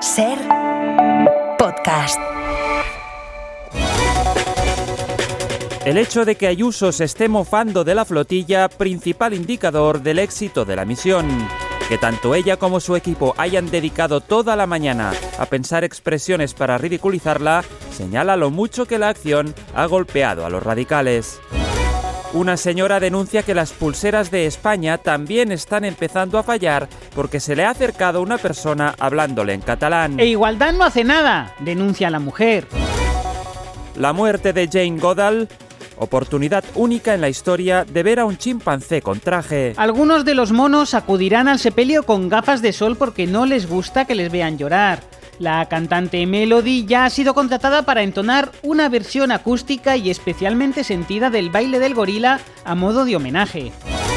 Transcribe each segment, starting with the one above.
Ser podcast. El hecho de que Ayuso se esté mofando de la flotilla, principal indicador del éxito de la misión. Que tanto ella como su equipo hayan dedicado toda la mañana a pensar expresiones para ridiculizarla, señala lo mucho que la acción ha golpeado a los radicales. Una señora denuncia que las pulseras de España también están empezando a fallar porque se le ha acercado una persona hablándole en catalán. E Igualdad no hace nada, denuncia la mujer. La muerte de Jane Goodall, oportunidad única en la historia de ver a un chimpancé con traje. Algunos de los monos acudirán al sepelio con gafas de sol porque no les gusta que les vean llorar. La cantante Melody ya ha sido contratada para entonar una versión acústica y especialmente sentida del baile del gorila a modo de homenaje.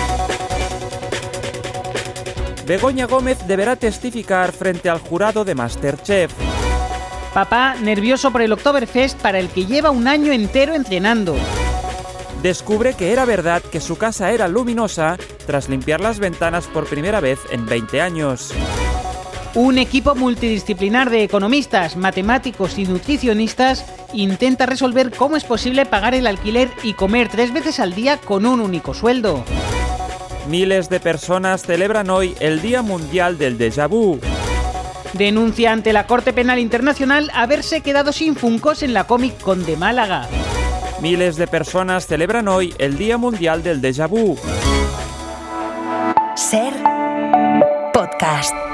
Begoña Gómez deberá testificar frente al jurado de MasterChef. Papá nervioso por el Oktoberfest para el que lleva un año entero entrenando. Descubre que era verdad que su casa era luminosa tras limpiar las ventanas por primera vez en 20 años. Un equipo multidisciplinar de economistas, matemáticos y nutricionistas intenta resolver cómo es posible pagar el alquiler y comer 3 veces al día con un único sueldo. Miles de personas celebran hoy el Día Mundial del Déjà Vu. Denuncia ante la Corte Penal Internacional haberse quedado sin Funkos en la Comic Con de Málaga. Miles de personas celebran hoy el Día Mundial del Déjà Vu. Ser podcast.